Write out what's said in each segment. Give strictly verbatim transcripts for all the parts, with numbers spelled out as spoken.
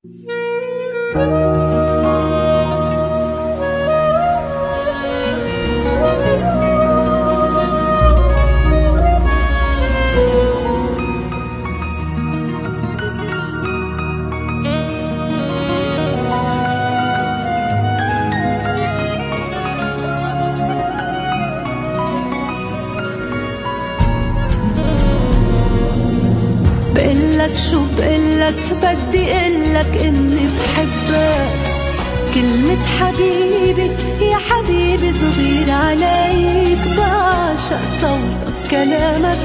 بقلك شو بقلك بدي قلك اني بحبك. كلمة حبيبي يا حبيبي صغير عليك، بعشق صوتك كلامك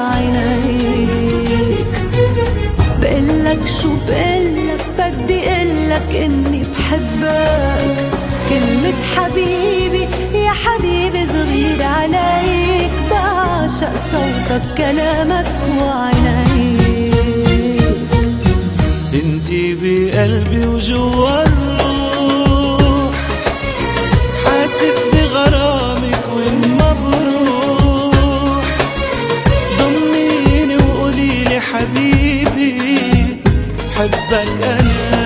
وعينيك. بقلك شو بقلك بدي قلك اني بحبك. كلمة حبيبي يا حبيبي صغير عليك، بعشق صوتك كلامك وعينيك. انتي بقلبي وجوا الروح، حاسس بغرامك وين ما بروح. ضميني وقوليلي حبيبي حبك انا.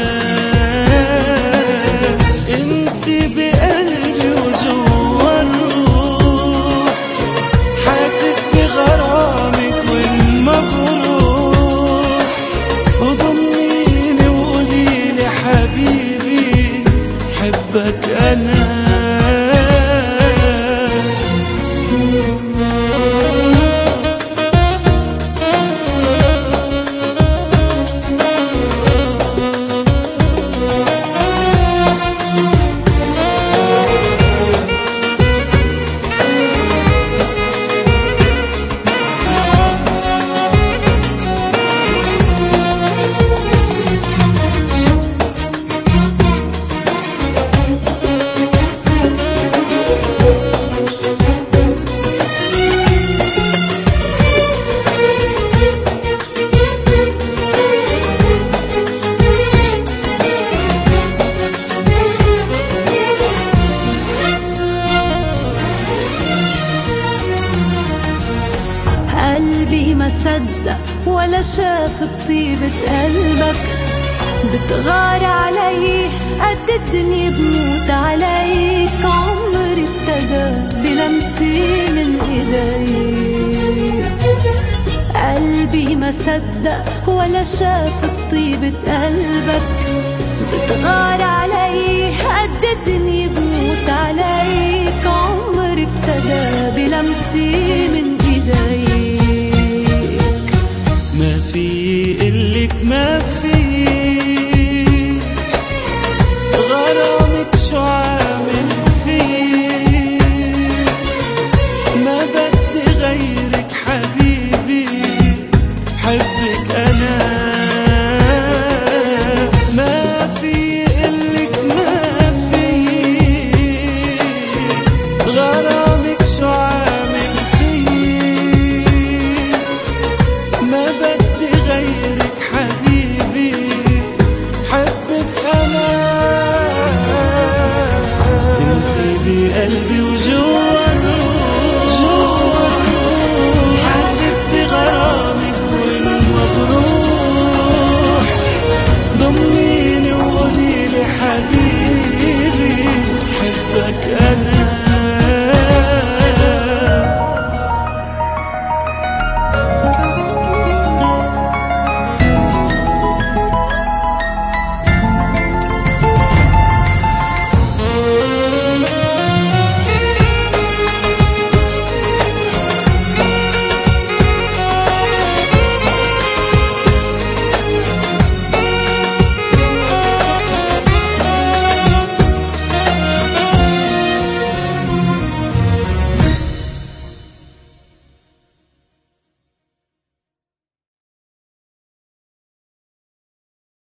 انتي بقلبي وجوا الروح، حاسس بغرامك وين ما بروح. وضميني وقوليلي حبيبي حبك انا. قلبي ما صدق ولا شاف بطيبة قلبك. بتغار علي قد الدنيا بموت عليك. عمري ابتدى بلمسي من ايديك. قلبي ما صدق ولا شاف بطيبة قلبك. بتغار علي قد الدنيا بموت عليك. عمري ابتدى بلمسي من ايديك. ما في قلك ما في غرامك شو عامل فيه. ما بدي غيرك حبيبي حبك انا. ما في قلك ما في غرامك شو عامل فيه. ما بدي غيرك حبيبي حبك انا. انتي بقلبي وجوا الروح، حاسس بغرامك وين ما بروح. ضمني